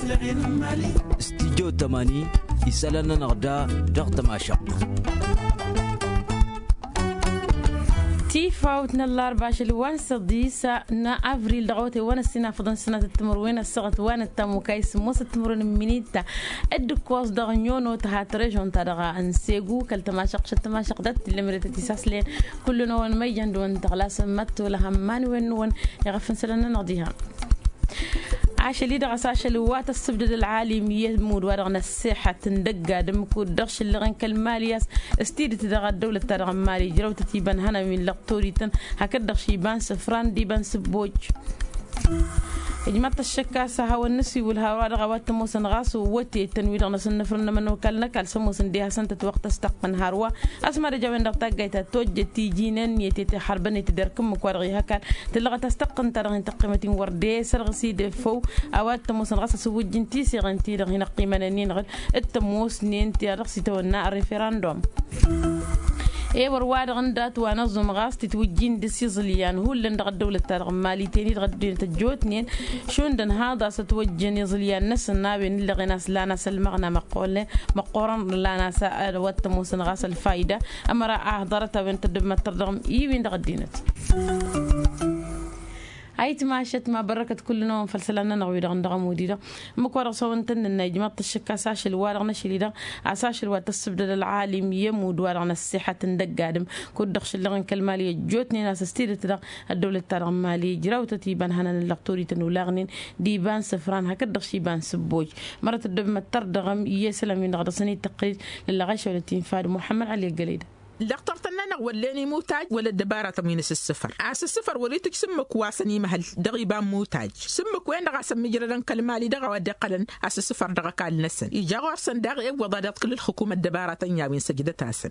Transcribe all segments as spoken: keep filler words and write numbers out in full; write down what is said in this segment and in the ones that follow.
استديو تماني يسالنا نغدا ضغط ماشق تيفاوتنا الأربعة شلوان صديسة نا أفريل دعوتي وانا السنة فضن سنة التمر وين السغط وانا التمو كايس موس التمر منيتا الدكواس دغنيونو تهاتريجون تدغا انسيقو كالتماشق شتماشق دات اللي مريتا تساسلين كلنا وان ميجان دون تغلاس مت ولا همان وين وين يغفن سلنا نغديها عاش اللي دغا ساشا لوات السبدد العالمية مود ورغنا الساحة تندقى دمكو الدغش اللي غن كالمالياس استيدت دغا الدولة تدغا مالي جرو تتيبان هنا من لقطوريتن هكا الدغش يبان سفران ديبان سبوج جماعة الشكاسة هوا النسي والهوا رغوات موسن غاس ووتي التنوير غنسن نفرنا من وكالنا كالسم موسن ديها سنة وقت استقبن هاروا أسمع رجوين دغتا جيتا توج تيجينن يتي حربن تدركم مكورغي هكا تلغى تستقن ترغين تقيمة وردي سرغسي دفو أوات موسن غاس سوجين تيسي غنتي رغين قيمة نين غد التموس نين تيارغسي تونا الريفراندوم اي ورواد غندات ونظم غاس تتوجين دسيزليان هو اللي ندغ الدولة تارغ مالي تاني تغدين تجوتنين شوندن هذا ستوجين يزليان ناس النابين اللي غناس لا ناس المغنى مقولة مقورن لا ناس واتموسن غاس الفايدة اما راه اهدرتها بنت الدب ما ترغم اي بين دغدينت هايت ماشت ما بركت كلنا فلسلنا نغوي دغن دغم وديدا مكور صونتن النجمة الشكا ساش الوارغ نشيدا عساش الوات السبدل العالم يمود وارغنا الساحة تندق قادم كود دخش اللغن كالمالية جوتني ناس استيدت دغ الدولة تارغ مالي جراو تتيبان هنا اللقطوري تنولاغنين ديبان سفران هكا دخش يبان سبوج مرة الدب ما تردغم يسلم من غرسني التقرير للغش ولا تنفاد محمد علي القليدة لا اخترتنا ولاني موتاج ولا الدبارة تمينس السفر عاس السفر وليتك سمك واسني محل دغيبان موتاج سمك وين دغا سمي جردان كلمالي دغا ودقلن عاس السفر دغا قال نسن يجا غرسن دغ وضادت كل الحكومة الدبارة تنيا وين سجدتها سد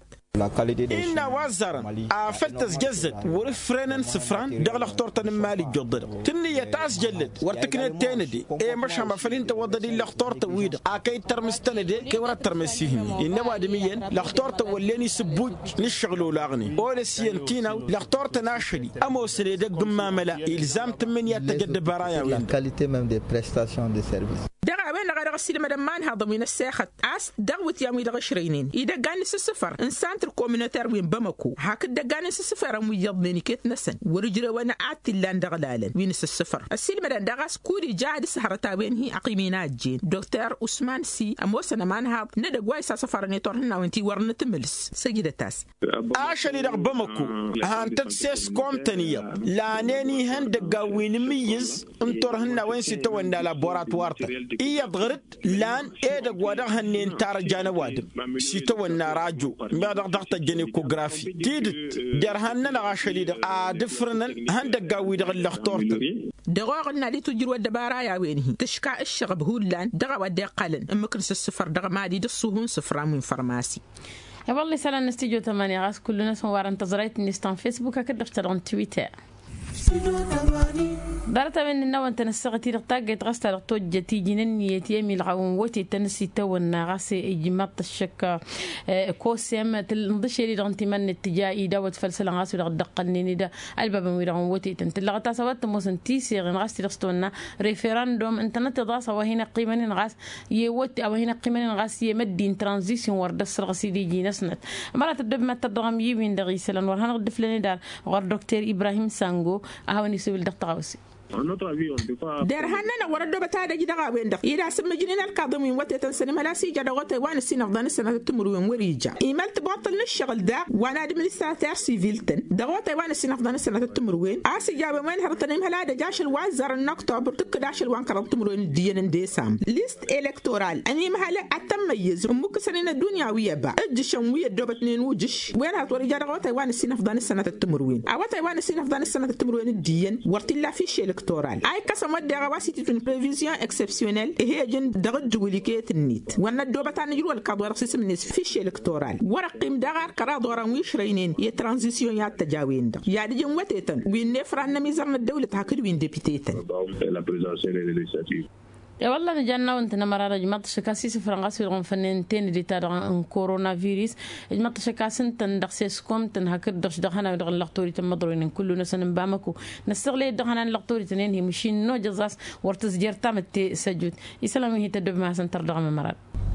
إن وزارا أفلتس جزت ورفرنا سفران دغلا اخترتنا مالي جدر تني يتاس جلد ورتكنا التاندي إيه مش هم فلين توضد اللي اخترت ويد أكيد ترمستنا دي كورا ترمسيهم إنما أدميا لاخترت ولاني سبوج نشغلوا لاغني أول سينتينا لاخترت ناشري أما سريدك بما ملا إلزام تمن يتجدد برايا la qualité même des prestations de services. دغا وين غير غسيل مدمان هذا من الساخت عاس دغوت يوم يدغ شرينين إذا كان السفر إنسان كوميونيتير وين بمكو هكذا كان السفر مو يضني كيت نسن ورجل وانا عات لان دغلالن وين السفر السيل مدان دغاس كوري جاد سهرتا وين هي عقيمينات جين دكتور عثمان سي اموسنا مان هاب ندغ واي سفر ني تورنا وانتي ورن تملس سيده تاس اشلي دغ بمكو هان تسس كومتنيه لا نيني هن دغاوين ميز انتورهنا وين ستو وندا لابوراتوار إيه ضغرت لان إيه دقوادر هنين تارجانا وادم سيتونا راجو ما ضغط الجينيكوغرافي تيدت درهنا نغاشلي دا ادفرنا هندق قاوي دغ الاختورت دغوغنا لي تجروا الدبارا يا وينه تشكا الشغب هولان دغ ودي قالن امكن السفر دغ مادي دسوهن سفرا من فرماسي يا والله سلام نستيجو ثمانية غاس كلنا سوار انتظريت نستان فيسبوك كده افترون تويتر دارت من النوى تنسقتي لقطاق يتغسل لقطوج تيجينن يتيمي العون وتي تنسي تونا غاسي إجماط الشك كوسيم تنضشي لدغنتي من اتجاهي داوت فلسل غاسي لغد دقنيني دا الباب ويرعون وتي تنت لغتا سوات موسن تيسي غن غاسي لغستونا ريفراندوم انترنت ضاسة وهنا قيمة غاس يوتي أو هنا قيمة غاس يمدين ترانزيسيون وردس غاسي ديجي نسنت مرات الدب ما تدغم يبين دغيسلا ورهان غد فلاني دار غير دكتور إبراهيم سانغو أهوني سوي الدكتور درهنا وردوا بتاعي جدا ويندق إذا سمجنين القادمين وتتن سنة لا سيجا دغوت وانا السنة فضان السنة تمرون وريجا إيمال تبطل الشغل ده وانا أدمنستراتير سيفيلتن دغوت وانا السنة فضان السنة تمرون عاسي جاب وين هرتنيم هلا دجاش الوازر النكتوبر تكداش الوان كرب تمرون ديان ديسام ليست إلكتورال أني مهلا أتميز أمك سنين الدنيا ويبا أجشم ويا دوبتنين وجش وين هتوريجا دغوت وانا السنة فضان السنة تمرون أوت وانا السنة فضان السنة تمرون ديان ورتلا فيش électorale ay kasama daga wasiti une prévision exceptionnelle et hejin daga juwiliket nit wana dobatan yuru al kadwar system nis fiche électoral warqim daga qara doran wishraynin ya transition ya tajawinda ya dijin watetan win ne franna mizarna dawlat hakir win deputetan la présidentielle et législative يا والله نجانا وانت نمر جمعت شكاسي سفرنغاس في فنين تاني دي تاع كورونا فيروس جمعت شكاسن تندخسكم تنهكر دخش دخنا دغ اللقطوري تمضرين كله نسن بامكو نستغل دخنا اللقطوري تنين هي مشين نو جزاس ورتزجر تامت سجود يسلم هي تدب ما سنتر دغ مراد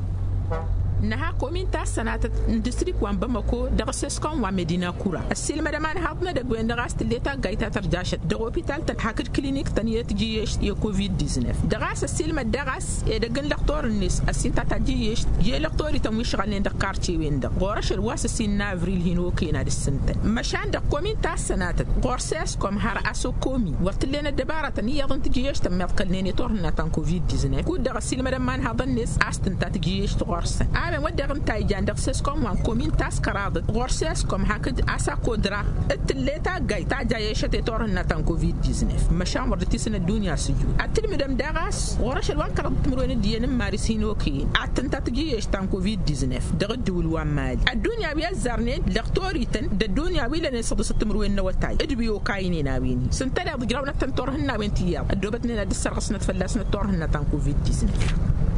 نها كومين تاس سنات اندستري كوان بمكو دغسسكم ومدينة كورا السلمة دمان هاتنا دغوين دغاست اللي تا غايتا ترجاشت دغ هوبيتال تنحكر كلينيك تانية تجيش يا كوفيد تسعة عشر دغاس السلمة دغاس دغن لقطور الناس السين تا تجيش جي لقطوري تمويش غالين دغ كارتي وين دغ غورش الواس السين نافريل هينو كينا السنتن مشان دغ كومين تاس سنات غورسسكم هار اسو كومي وقت اللي دبارة تانية ضن تجيش تم قلنيني تورنا تان كوفيد تسعة عشر كو دغ السلمة دمان هذا الناس استن تا تجيش تغورس من ودغن تايجان دغسسكم وان كومين تاس كراد غورسسكم هاكد اسا كودرا التليتا غاي تا جايشتي تورنا تان كوفيد تسعة عشر مشان ورتي سنه الدنيا سجو اتلمدم دغاس ورش الوان كرد تمرون ديان مارسين وكي اتنتا تجيش تان كوفيد تسعة عشر دغ دول ومال الدنيا بيزرني لقطوريتن د الدنيا ويلا نصد ستمرون نوتاي ادبيو كايني ناويني سنتلا دغراونا تنتورنا وينتيا ادوبتنا دسرقسنا تفلسنا تورنا تان كوفيد تسعة عشر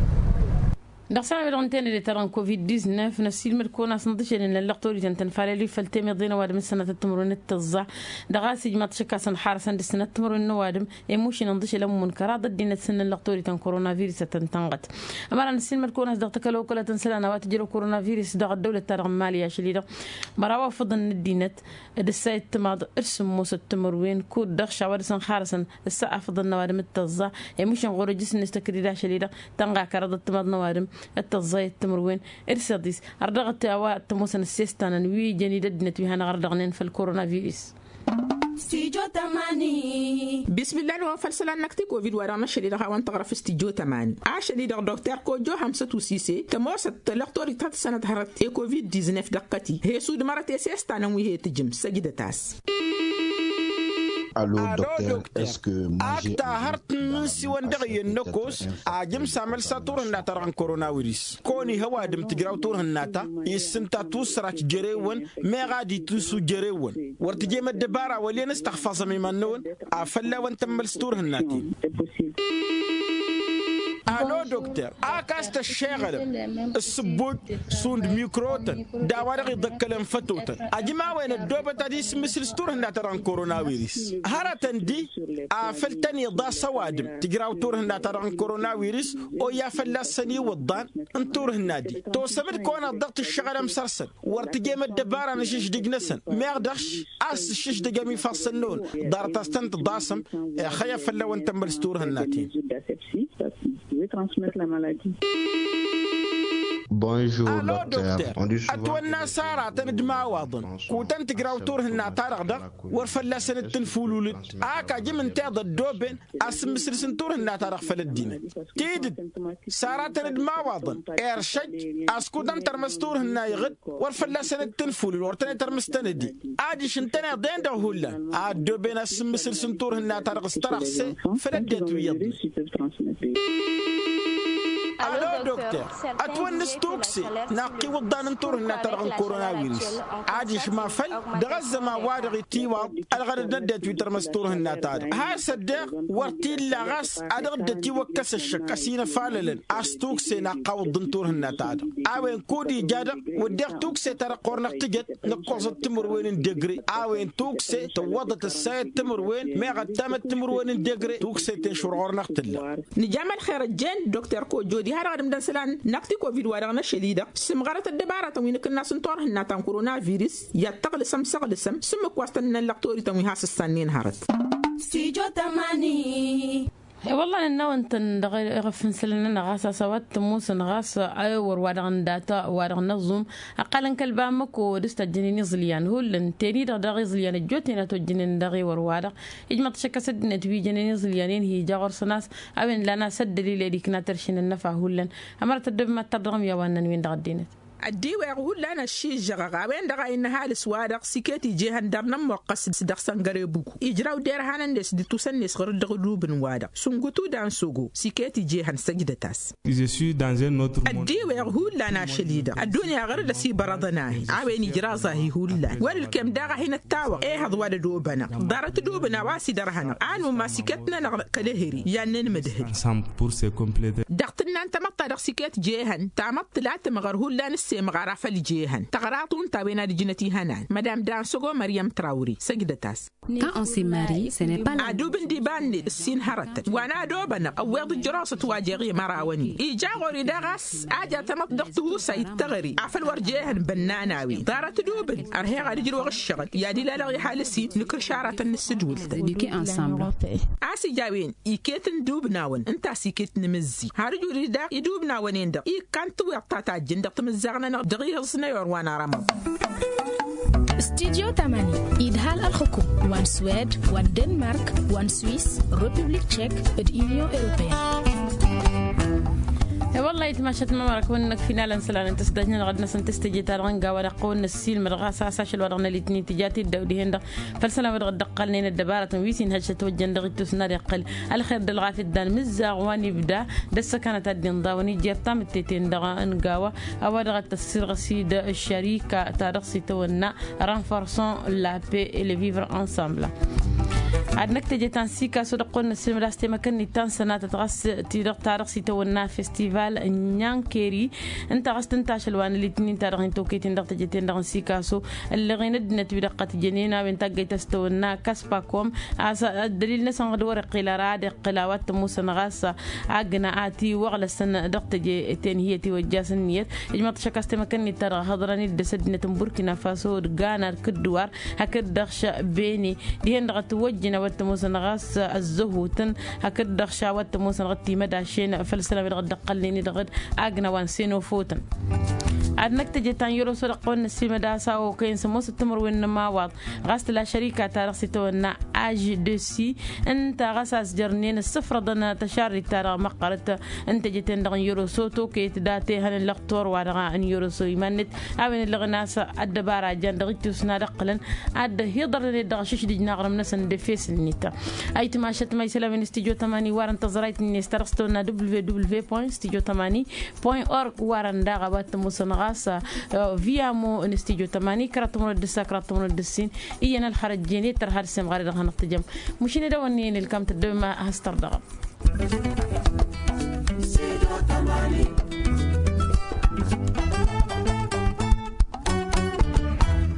دخسنا بدونتين اللي ترى كوفيد تسعة عشر نفس المركونة صندشة لأن اللقطوري جنتن فعلي فلتم يضينا وادم السنة التمرون التزع دغاسي جماعة شكاسن حارسن السنة التمرون وادم يموشي نضش لهم منكرات ضدين السنة اللقطوري تن كورونا فيروس تنتنقت أمر أن السن مركونة دغتك لو كلا تنسلا نوات جرو كورونا فيروس دغ الدولة ترى مالية شليدة مراوا فضل الدينت السايد تماض ارسم موسى التمروين كود دغ شوارسن حارسن الساعة فضل نوادم التزع يموشي نغور جسن استكريدا شليدة تنقع كرد التماض نوادم التزايد تمروين إرساديس أردغت أوا تموسن السيستان نوي جنيدة دنت بهنا غردغنين في الكورونا فيروس استيجو تماني بسم الله وفلسلا نكتي كوفيد ورانا شديد غوان تغرف استيجو تماني عشديد دكتور كوجو همسة وسيسي تموسة تلقطوري تات سنة هرت اي كوفيد تسعة عشر دقتي هي سود مرت سيستان وي هي تجم سجدة تاس Allô, docteur, est-ce que manger... Acta hartn si wandagay nokos ajim samel satur nata ran coronavirus koni hawadem tigraw tur nata isinta tusrat jerewan megadi tusu jerewan warti jema debara walen istaghfaz mimanun afalla wan tamal stur nati Allô docteur akasta shagala السبوت سوند ميكروتن داوارغ يدكلم فتوتن اجما وين الدوبه دي مثل ستور هنا تران كورونا فيروس هرتن دي افلتني ضا سوادم تقراو تور هنا تران كورونا فيروس او يا فلسني وضان انتور هنا دي تو سبت كون الضغط الشغل مسرسل ورتجي مدبار نشش دقنسن ما يقدرش اس شش دقمي فصلون دار تستنت ضاسم خيا فلا وانت مستور هناتي transmettre la maladie. Bonjour Allô, docteur. On dit souvent أتونا سارة تندمع واضن كوتن تقراو تور هنا تارغدا ورفلا سنة تنفولولد آكا جمن تاض الدوبن أسم سلسن تور هنا تارغ فلدين تيدد سارة تندمع واضن إرشج أسكوتن ترمستور هنا يغد ورفلا سنة تنفولول ورتن ترمستندي آدي شنتنا دين دا هولا آد دوبن أسم سلسن تور هنا تارغ سترخسي فلدت ويضن Allô docteur أتونس توكسي ناقي وضان نطور هنا ترغن كورونا فيروس عادي شما فل دغز ما وادغي تيوا الغرد ندت ويتر مستور هنا تاد ها صدق ورتي لاغاس ادغد تيوا كس الشقسين فاللن استوكسي ناقا وضن طور هنا تاد اوين كودي جاد ودق توكسي ترى قرنق تجت نقص التمر وين دغري اوين توكسي توضت السيد تمر وين ما قدام التمر وين دغري توكسي تنشر قرنق تلا نجامل خير الجن دكتور كوجو دي هذا قدم دسلان نكتي كوفيد ورانا شديدة سمغرة الدبارة تموين كنا سنتور هنا تان كورونا فيروس يتقل سم سقل سم سم كواستن اللقطوري تموين هاس السنين هارت استيجو تماني والله إنه أنت نغير فنسلنا نغاسا سوات موس نغاسا أيور وارغن داتا وارغن نظم أقل كلبامك ودست الجنين زليان هو لن تاني دغي زليان الجوتين تجنين دغي وروارغ إجمع تشكا سدنا تبي جنين زليانين هي جاغر سناس أوين لنا سد لي لديك ناترشين النفع هو لن أمرت الدب ما تدغم يوانا وين دغدينت الدي ويقول لنا الشيء جغا وين دغا إنها لسوادق سكتي جهن درنا موقس صدق سنغريبوكو إجراو دير هانندس دي توسنس غير دغلو بن وادق سنغوتو دان سوغو سكتي جهن سجدتاس الدي ويقول لنا شديدة الدنيا غير لسي برضناهي عوين إجرازة هي هولا والكم دغا هنا التاوق إيه هذا واد دوبنا دارت دوبنا واسي درهنا عنو ما سكتنا كلهري يعني نمدهري دقتنا أنت مطلق سكت جهن تعمط لا تمغره لا نسي مغرفة لجيهن تغراطون تابينا لجنتي هنان مدام دان سوغو مريم تراوري سجدتاس Quand on se marie, ce n'est pas la أدوبن دي باني السين هرت وانا دوبنا أوض الجراسة واجغي مراوني إيجاغوري داغس أجا تمط دقته سيتغري عفل ورجيهن بناناوي دارت دوبن أرهي غادي جلوغ الشغل يادي لا لغي حال السين نكر شعرة النسجول éduquer ensemble. أسي جاوين إيكيتن دوبناون انتا سيكيتن مزي هارجو ريدا يدوبناونين دا إي كانت ويقطاتا جندق تمزغنا نغدغي هصنا يوروانا رمض استديو تمانية إدهال الحكوم وان سويد وان دنمارك وان سويس ريبوبليك تشيك اليونيون أوروبية والله يتماشت ممرك ونك فينالا سلان انت سدجنا غدنا سنتستجي تارغنغا ورقون السيل مرغاسا ساشل ورغنا الاثنين تجاتي الدودي هند فالسلام ورغد قلنا الدبارة ويسين هجت وجن دغيتو سنار يقل الخير دلغاف الدان مزاغواني بدا دس كانت الدين ضاوني جيرتام التيتين دغا انغاوا اورغ التسير غسيد الشريكة تارغسي تونا رانفورسون لا بي et le vivre ensemble عدنك تجي تنسي كاسو دقون السلم راستي مكان تان سنة تتغس تيرق تارق سيتونا فيستيفال نيانكيري انت غست انتاش الوان الاثنين تارغين توكيتين دق تجي تين دقن سيكاسو اللي غين ندنت بدقة جنينا بنت جي تستونا كاسباكوم الدليل نسان غدور قيل راد قلاوات موسى نغاسا عقنا آتي وغلا السنة دق تجي تين هي توجاس النيت اجمع تشكاستي مكان تارغ هضراني دسدنة بوركينا فاسو غانا كدوار هكذا دخش بيني دهن دغ توجنا وتموسن غاس الزهوتن هكذا دخشا وتموسن غتي مدى شين فلسلام غد قليني دغد اغنا وان سينو فوتن عدنك تجي تان يورو سرقون السيمة داسا وكين سموس التمر وين ما واض غاست لا شركة تارسيتونا اج دو سي انت غاساس جرنين الصفر ضنا تشاري تارا مقرت انت جيتين دغن يورو سوتو كي تداتي هن اللقطور وارغا ان يورو سو يمنت اوين اللغناس الدبارة جان دغيتو سنا دقلن اد هيضر لي دغشيش دي نغرم نسن ديفيس النيتا اي تماشت ما يسلم استوديو ثمانية وارن تزرايت ني استرستونا دبليو دبليو دوت استوديو ثمانية دوت اورج وارن داغبات موسن غاسا فيا مو استوديو ثمانية كراتمون الدسا كراتمون الدسين اينا الخرج جيني تر هاد سم غير دغ نقتجم مشينا دواني الكام تدوما هستر دغ